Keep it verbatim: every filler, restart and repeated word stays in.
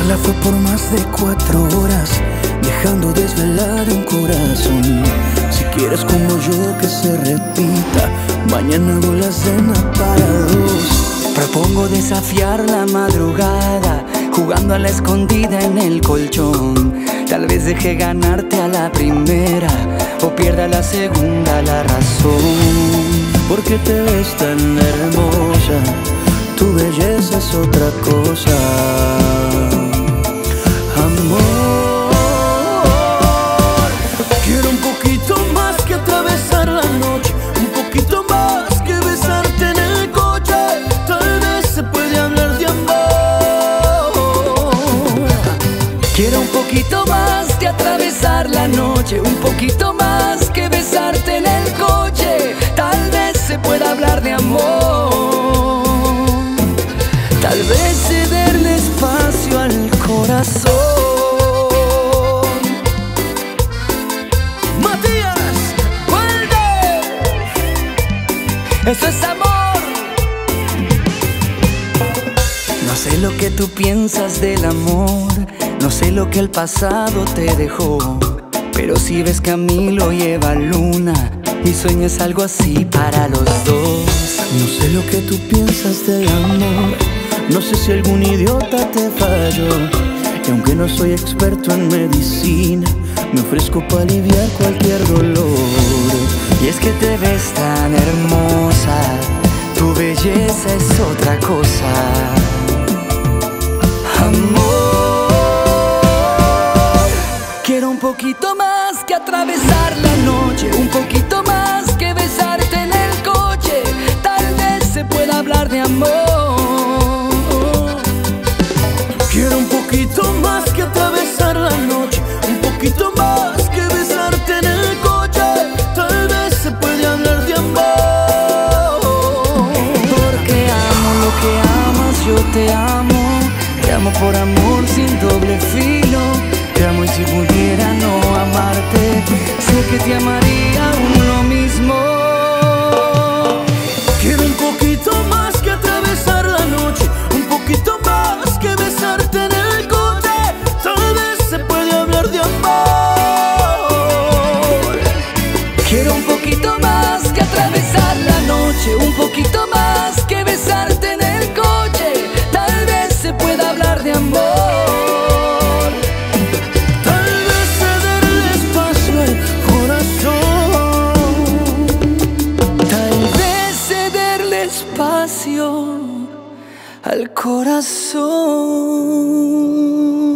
charla fue por más de cuatro horas, dejando desvelado un corazón. Si quieres como yo que se repita, mañana hago la cena para dos. Propongo desafiar la madrugada, jugando a la escondida en el colchón. Tal vez deje ganarte a la primera, o pierda la segunda la razón. Porque te ves tan hermosa, tu belleza es otra cosa. Amor, quiero un poquito más que atravesar la noche, un poquito más que besarte en el coche. Tal vez se puede hablar de amor. Quiero un poquito más que atravesar la noche, un poquito más que besarte en el coche. Tal vez se pueda hablar de amor. Tal vez cederle espacio al corazón. Matías, vuelve. Eso es amor. No sé lo que tú piensas del amor, no sé lo que el pasado te dejó, pero si ves que a mí lo lleva Luna, mi sueño es algo así para los dos. No sé lo que tú piensas del amor, no sé si algún idiota te falló. Y aunque no soy experto en medicina, me ofrezco para aliviar cualquier dolor. Y es que te ves tan hermosa, tu belleza es otra cosa. Amor, quiero un poquito más que atravesar la noche, un poquito más que besarte en el coche. Tal vez se pueda hablar de amor. Quiero un poquito más que atravesar la noche, un poquito más que besarte en el coche. Tal vez se puede hablar de amor. Porque amo lo que amas, yo te amo. Te amo por amor sin doble filo. Te amo y si pudiera no amarte, sé que te amaría aún lo mismo. Quiero un poquito más que atravesar la noche, un poquito más que besarte en el coche. Tal vez se puede hablar de amor. Quiero un poquito más que atravesar la noche, un poquito más que besarte en el coche. Tal vez se pueda hablar de amor. Tal vez cederle espacio al corazón. Tal vez cederle espacio al corazón.